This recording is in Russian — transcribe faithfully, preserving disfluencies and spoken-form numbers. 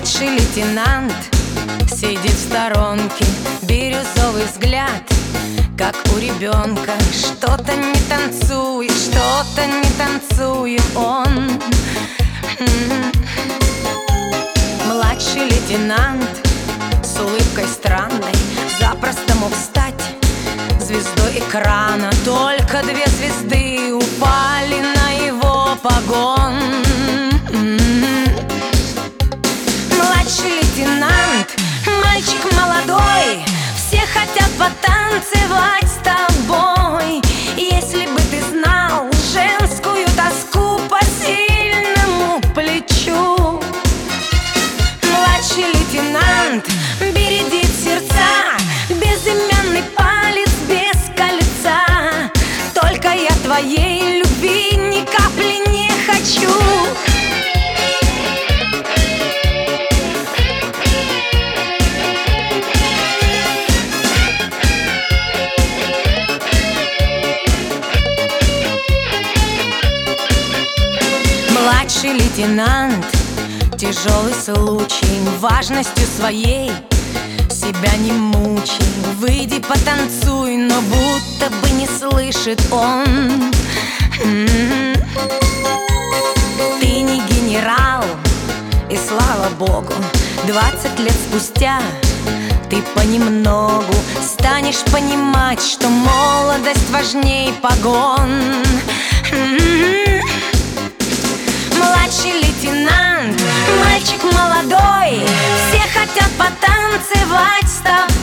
Младший лейтенант сидит в сторонке, бирюзовый взгляд, как у ребенка. Что-то не танцует, что-то не танцует он. Младший лейтенант с улыбкой странной запросто мог стать звездой экрана. Только две звезды упали на его погон. Младший лейтенант, мальчик молодой, все хотят потанцевать с тобой. Если бы ты знал женскую тоску по сильному плечу. Младший лейтенант бередит сердца, безымянный палец без кольца. Только я твоей любви ни капли не хочу. Младший лейтенант, тяжелый случай, важностью своей себя не мучай. Выйди потанцуй, но будто бы не слышит он. М-м-м. Ты не генерал, и слава богу, двадцать лет спустя ты понемногу станешь понимать, что молодость важней погон. М-м-м. Младший лейтенант, мальчик молодой, все хотят потанцевать с тобой.